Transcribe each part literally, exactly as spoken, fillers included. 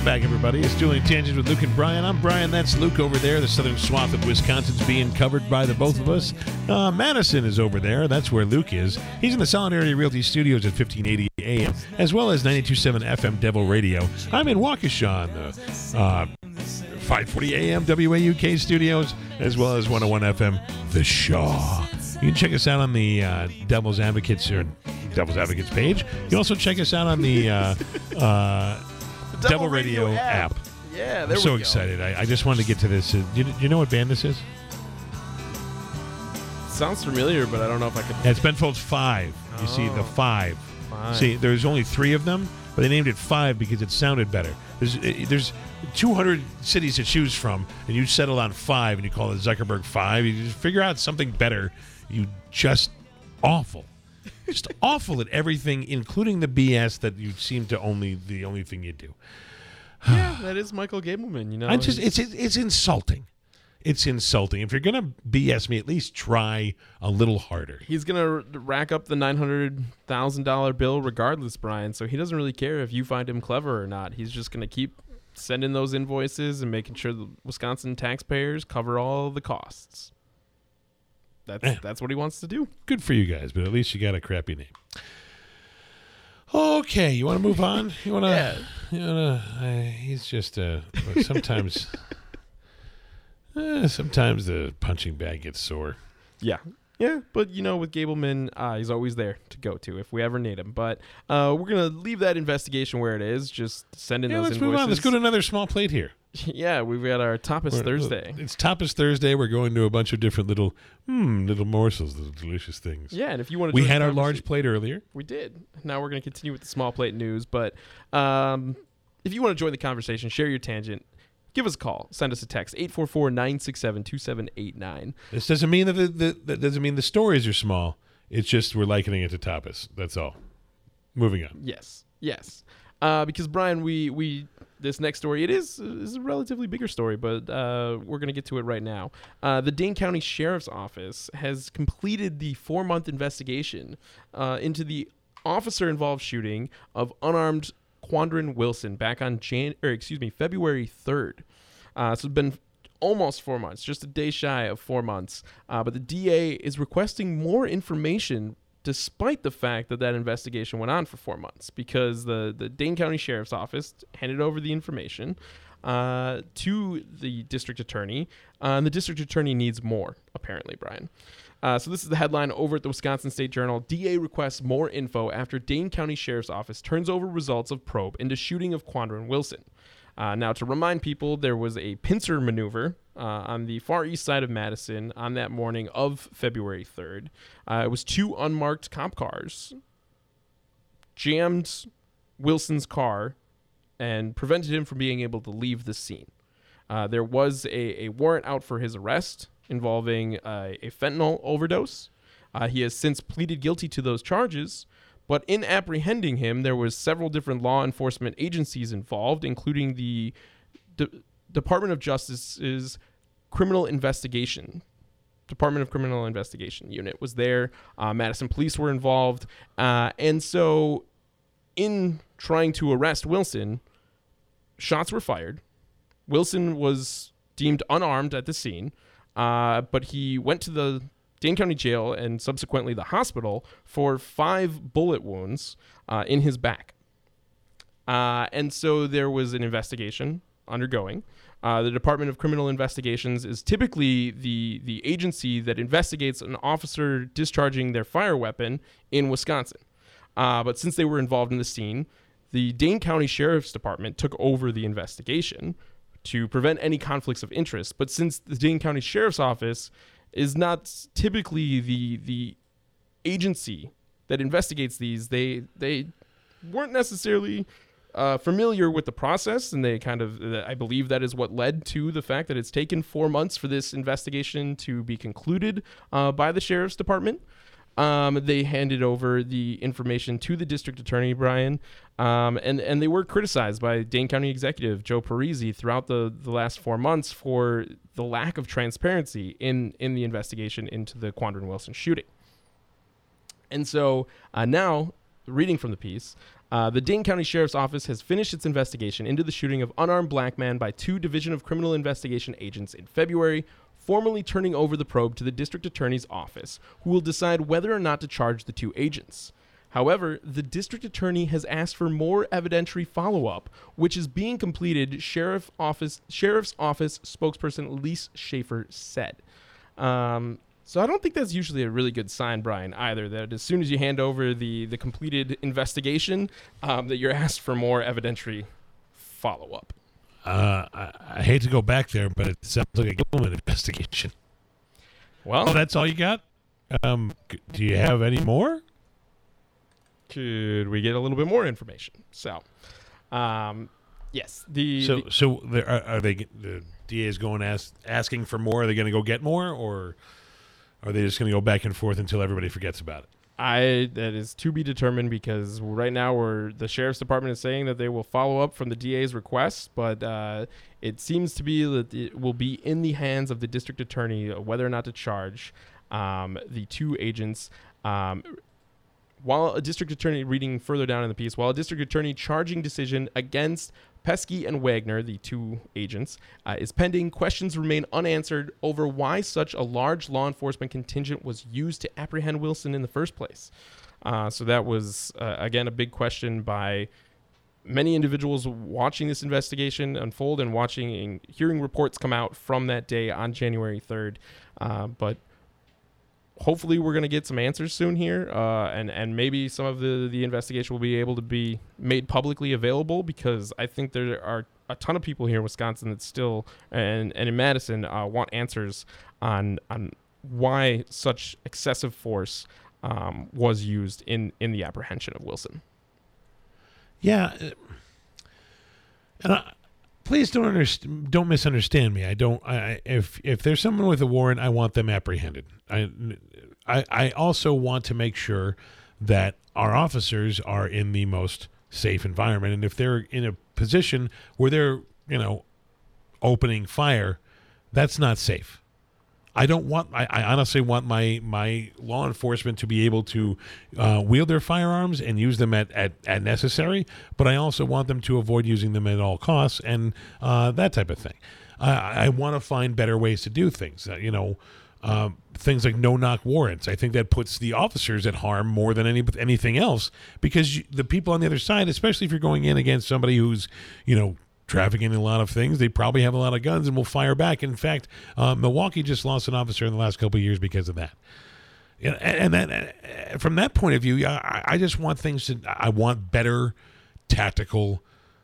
back, everybody. It's Dueling Tangents with Luke and Brian. I'm Brian. That's Luke over there. The southern swath of Wisconsin's being covered by the both of us. Uh, Madison is over there. That's where Luke is. He's in the Solidarity Realty Studios at fifteen eighty A M, as well as ninety-two point seven F M Devil Radio. I'm in Waukesha on the uh, five forty A M W A U K studios, as well as one oh one F M The Shaw. You can check us out on the uh, Devil's Advocates or Devil's Advocates page. You can also check us out on the uh, uh, Devil, Devil Radio, Radio app. app. Yeah, there I'm we so go. excited. I, I just wanted to get to this. Uh, do, you, do you know what band this is? Sounds familiar, but I don't know if I could. Yeah, it's Ben Folds Five. You see, the Five. Five. See, there's only three of them, but they named it Five because it sounded better. There's uh, there's two hundred cities to choose from, and you settle on Five, and you call it Zuckerberg Five. You just figure out something better. You just awful. Just awful at everything, including the B S that you seem to only the only thing you do. Yeah, that is Michael Gableman. You know, I just it's it's insulting. It's insulting. If you're gonna B S me, at least try a little harder. He's gonna r- rack up the nine hundred thousand dollar bill regardless, Brian. So he doesn't really care if you find him clever or not. He's just gonna keep sending those invoices and making sure the Wisconsin taxpayers cover all the costs. That's Yeah. that's what he wants to do. Good for you guys, but at least you got a crappy name. Okay, you want to move on? You want to? Yeah. You want to? Uh, he's just uh, look, sometimes. uh, sometimes the punching bag gets sore. Yeah. Yeah, but, you know, with Gableman, uh, he's always there to go to if we ever need him. But uh, we're going to leave that investigation where it is. Just send in Yeah, those let's invoices. move on. Let's go to another small plate here. Yeah, we've got our Tapas We're- Thursday. It's Tapas Thursday. We're going to a bunch of different little, hmm, little morsels, little delicious things. Yeah, and if you want to We had our large plate earlier. We did. Now we're going to continue with the small plate news. But um, if you want to join the conversation, share your tangent, give us a call. Send us a text, eight four four, nine six seven, two seven eight nine. This doesn't mean that the, the that doesn't mean the stories are small. It's just we're likening it to tapas. That's all. Moving on. Yes, yes. Uh, because Brian, we we this next story, it is is a relatively bigger story, but uh, we're gonna get to it right now. Uh, the Dane County Sheriff's Office has completed the four month investigation uh, into the officer-involved shooting of unarmed Quandron Wilson back on Jan or excuse me February third. Uh, so it's been almost four months, just a day shy of four months. Uh, but the D A is requesting more information, despite the fact that that investigation went on for four months, because the, the Dane County Sheriff's Office handed over the information uh, to the district attorney, uh, and the district attorney needs more, apparently, Brian. Uh, so this is the headline over at the Wisconsin State Journal. D A requests more info after Dane County Sheriff's Office turns over results of probe into shooting of Quandron Wilson. Uh, now, to remind people, there was a pincer maneuver uh, on the far east side of Madison on that morning of February third. Uh, it was two unmarked cop cars jammed Wilson's car and prevented him from being able to leave the scene. Uh, there was a, a warrant out for his arrest involving uh, a fentanyl overdose. Uh, he has since pleaded guilty to those charges. But in apprehending him, there was several different law enforcement agencies involved, including the D- Department of Justice's Criminal Investigation. Department of Criminal Investigation Unit was there. Uh, Madison Police were involved. Uh, and so in trying to arrest Wilson, shots were fired. Wilson was deemed unarmed at the scene, uh, but he went to the Dane County Jail and subsequently the hospital for five bullet wounds uh, in his back. Uh, and so there was an investigation undergoing. Uh, the Department of Criminal Investigations is typically the, the agency that investigates an officer discharging their fire weapon in Wisconsin. Uh, but since they were involved in the scene, the Dane County Sheriff's Department took over the investigation to prevent any conflicts of interest. But since the Dane County Sheriff's Office is not typically the the agency that investigates these, they they weren't necessarily uh, familiar with the process, and they kind of, I believe that is what led to the fact that it's taken four months for this investigation to be concluded uh, by the Sheriff's Department. Um, they handed over the information to the district attorney, Brian, um, and, and they were criticized by Dane County Executive Joe Parisi throughout the, the last four months for the lack of transparency in, in the investigation into the Quandron Wilson shooting. And so uh, now, reading from the piece, Uh, the Dane County Sheriff's Office has finished its investigation into the shooting of unarmed black man by two Division of Criminal Investigation agents in February, formally turning over the probe to the District Attorney's Office, who will decide whether or not to charge the two agents. However, the District Attorney has asked for more evidentiary follow-up, which is being completed, Sheriff Office, Sheriff's Office spokesperson Lise Schaefer said. Um... So I don't think that's usually a really good sign, Brian, either, that as soon as you hand over the, the completed investigation, um, that you're asked for more evidentiary follow-up. Uh, I, I hate to go back there, but it sounds like a government investigation. Well, oh, that's all you got? Um, do you have any more? Could we get a little bit more information? So, um, yes. The So, the, so there, are, are they the D A is going ask, asking for more? Are they going to go get more, or are they just going to go back and forth until everybody forgets about it? I that is to be determined, because right now we're the sheriff's department is saying that they will follow up from the D A's request, but uh, it seems to be that it will be in the hands of the district attorney whether or not to charge um, the two agents. Um, while a district attorney, reading further down in the piece, while a district attorney charging decision against Pesky and Wagner, the two agents, uh, is pending, questions remain unanswered over why such a large law enforcement contingent was used to apprehend Wilson in the first place. Uh, so that was, uh, again, a big question by many individuals watching this investigation unfold and watching and hearing reports come out from that day on January third. Uh, but hopefully we're going to get some answers soon here, uh, and, and maybe some of the, the investigation will be able to be made publicly available, because I think there are a ton of people here in Wisconsin that still, and, and in Madison, uh, want answers on on why such excessive force um, was used in, in the apprehension of Wilson. Yeah. And I, please don't underst- don't misunderstand me. I don't. I, if if there's someone with a warrant, I want them apprehended. I, I I also want to make sure that our officers are in the most safe environment, and if they're in a position where they're, you know, opening fire, that's not safe. I don't want. I, I honestly want my my law enforcement to be able to uh, wield their firearms and use them at, at, at necessary, but I also want them to avoid using them at all costs and uh, that type of thing. I, I want to find better ways to do things. Uh, you know, um, things like no-knock warrants. I think that puts the officers at harm more than any anything else, because you, the people on the other side, especially if you're going in against somebody who's, you know, trafficking in a lot of things, they probably have a lot of guns and will fire back. In fact, uh, Milwaukee just lost an officer in the last couple of years because of that. And, and then uh, from that point of view, I, I just want things to, I want better tactical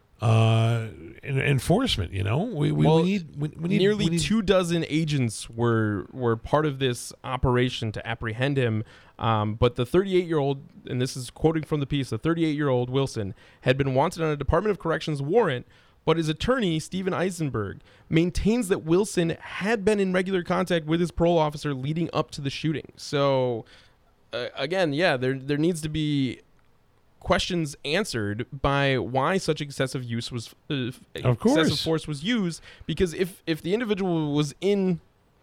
uh, enforcement. You know, we, we, well, we need, we, we need nearly we need, two dozen agents were, were part of this operation to apprehend him. Um, but the thirty-eight-year-old, and this is quoting from the piece, the thirty-eight-year-old Wilson had been wanted on a Department of Corrections warrant, but his attorney, Steven Eisenberg, maintains that Wilson had been in regular contact with his parole officer leading up to the shooting. So, uh, again, yeah, there there needs to be questions answered by why such excessive use was uh, of course. excessive force was used. Because if if the individual was in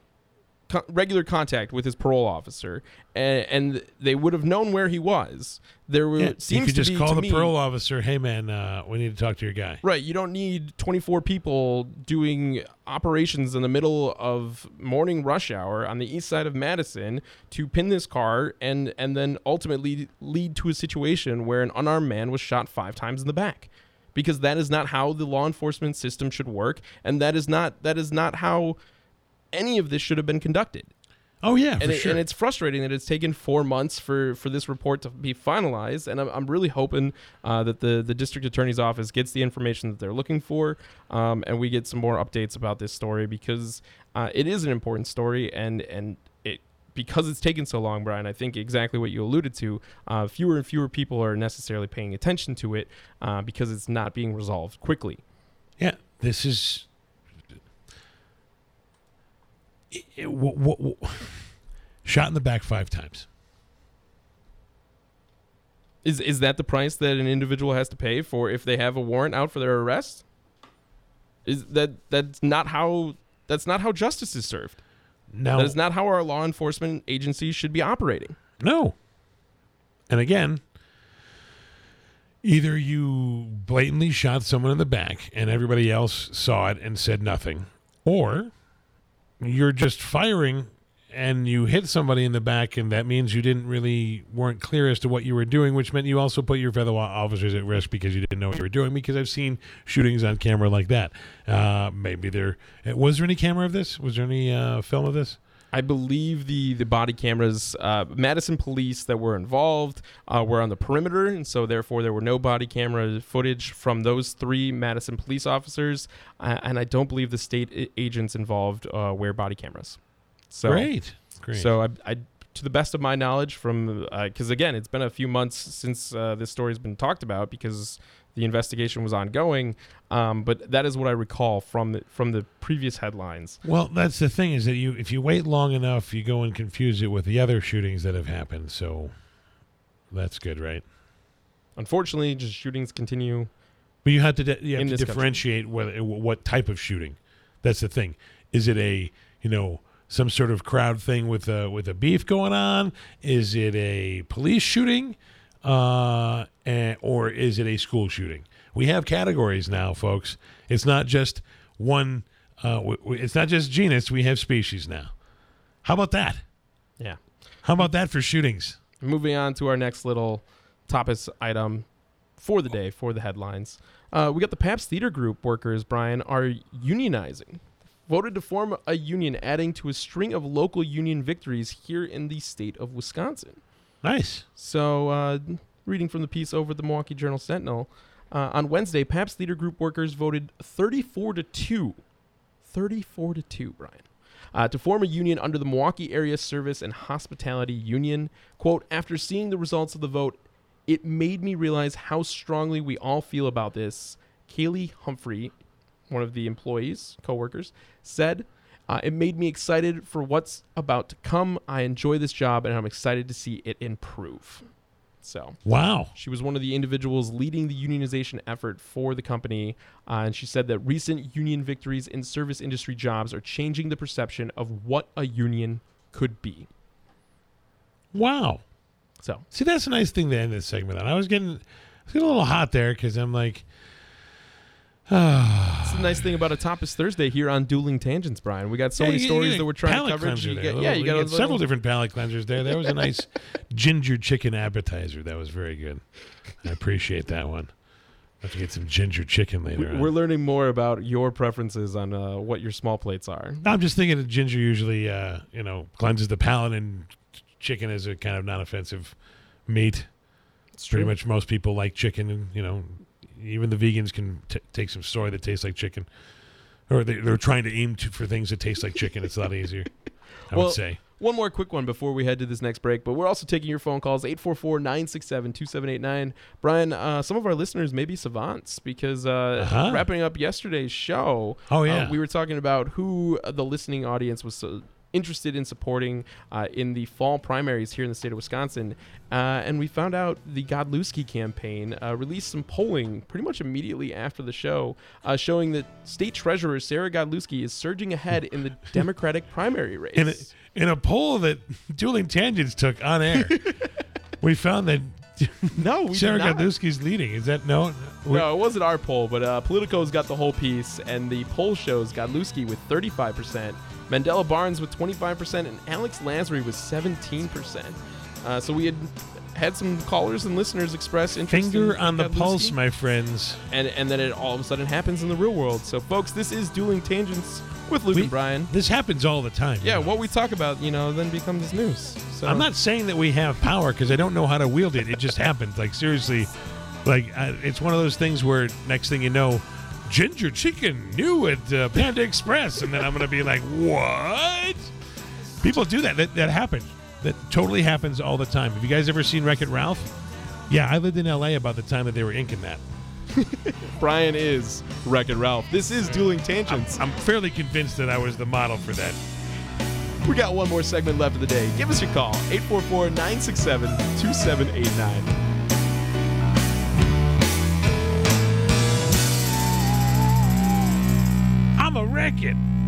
co- regular contact with his parole officer and, and they would have known where he was, there were, yeah, seems you could to just be, call to the me, parole officer, hey man, uh, we need to talk to your guy. Right, you don't need twenty-four people doing operations in the middle of morning rush hour on the east side of Madison to pin this car and and then ultimately lead to a situation where an unarmed man was shot five times in the back. Because that is not how the law enforcement system should work, and that is not that is not how any of this should have been conducted. Oh, yeah, and for it, sure. And it's frustrating that it's taken four months for, for this report to be finalized. And I'm, I'm really hoping uh, that the, the district attorney's office gets the information that they're looking for, um, and we get some more updates about this story, because uh, it is an important story. And, and it because it's taken so long, Brian, I think exactly what you alluded to, uh, fewer and fewer people are necessarily paying attention to it uh, because it's not being resolved quickly. Yeah, this is... It, it, w- w- w- shot in the back five times. Is is that the price that an individual has to pay for if they have a warrant out for their arrest? Is that that's not how that's not how justice is served. No, that is not how our law enforcement agencies should be operating. No. And again, Either you blatantly shot someone in the back and everybody else saw it and said nothing, or you're just firing and you hit somebody in the back, and that means you didn't really weren't clear as to what you were doing, which meant you also put your fellow officers at risk because you didn't know what you were doing, because I've seen shootings on camera like that. Uh, maybe there was there any camera of this? Was there any uh, film of this? I believe the, the body cameras, uh, Madison police that were involved uh, were on the perimeter, and so therefore there were no body camera footage from those three Madison police officers, uh, and I don't believe the state I- agents involved uh, wear body cameras. So, Great. Great. So I, I, to the best of my knowledge, from because uh, again, it's been a few months since uh, this story's been talked about because the investigation was ongoing. Um, but that is what I recall from the, from the previous headlines. Well, that's the thing, is that you if you wait long enough, you go and confuse it with the other shootings that have happened. So that's good, right? Unfortunately, just shootings continue. But you have to de- you have In to this differentiate whether, what type of shooting. That's the thing. Is it a you know some sort of crowd thing with a with a beef going on? Is it a police shooting, uh, and, or is it a school shooting? We have categories now, folks. It's not just one. Uh, w- w- it's not just genus. We have species now. How about that? Yeah. How about that for shootings? Moving on to our next little topic item for the day, for the headlines. Uh, we got the Pabst Theater Group workers, Brian, are unionizing. Voted to form a union, adding to a string of local union victories here in the state of Wisconsin. Nice. So, uh, reading from the piece over at the Milwaukee Journal Sentinel, uh, on Wednesday, Pabst Theater Group workers voted thirty-four to two, thirty-four to two, Brian, uh, to form a union under the Milwaukee Area Service and Hospitality Union. Quote, after seeing the results of the vote, it made me realize how strongly we all feel about this. Kaylee Humphrey, one of the employees, coworkers, said, uh, it made me excited for what's about to come. I enjoy this job, and I'm excited to see it improve. So, wow. She was one of the individuals leading the unionization effort for the company, uh, and she said that recent union victories in service industry jobs are changing the perception of what a union could be. Wow. So, see, that's a nice thing to end this segment on. I was getting, I was getting a little hot there because I'm like, It's the nice thing about a Tapas Thursday here on Dueling Tangents, Brian. We got so yeah, many you, stories you that we're trying to palate cover. You there, get, little, yeah, you got, you a got several little, different palate cleansers there. There was a nice ginger chicken appetizer. That was very good. I appreciate that one. I'll have to get some ginger chicken later on. We're learning more about your preferences on uh, what your small plates are. I'm just thinking that ginger usually, uh, you know, cleanses the palate, and chicken is a kind of non-offensive meat. It's Pretty true. much most people like chicken, and, you know, even the vegans can t- take some soy that tastes like chicken. Or they, they're trying to aim to, for things that taste like chicken. It's a lot easier, I Well, would say. One more quick one before we head to this next break, but we're also taking your phone calls, eight four four, nine six seven, two seven eight nine. Brian, uh, some of our listeners may be savants because uh, Uh-huh. wrapping up yesterday's show, Oh, yeah. uh, we were talking about who the listening audience was so interested in supporting uh, in the fall primaries here in the state of Wisconsin. Uh, and we found out the Godlewski campaign uh, released some polling pretty much immediately after the show, uh, showing that State Treasurer Sarah Godlewski is surging ahead in the Democratic primary race. In a, in a poll that Dueling Tangents took on air, we found that no, we Sarah did not. Godlewski's leading. Is that no? No, it wasn't our poll, but uh, Politico's got the whole piece, and the poll shows Godlewski with thirty-five percent, Mandela Barnes with twenty-five percent, and Alex Lasry with seventeen percent. Uh, so we had had some callers and listeners express interest. Finger in on the Godlewski, pulse, my friends. and and then it all of a sudden happens in the real world. So, folks, this is Dueling Tangents with Luke We- and Brian. This happens all the time. you Yeah, know. what we talk about, you know, then becomes news. So I'm not saying that we have power because I don't know how to wield it. It just happens. Like, seriously, like uh, it's one of those things where next thing you know, ginger chicken new at uh, Panda Express, and then I'm going to be like, what? People do that. That that happens. That totally happens all the time. Have you guys ever seen Wreck-It Ralph? Yeah, I lived in L A about the time that they were inking that. Brian is Wreck-It Ralph. This is Dueling Tangents. I'm fairly convinced that I was the model for that. We got one more segment left of the day. Give us your call, eight four four, nine six seven, two seven eight nine. I'm a Wreck-It.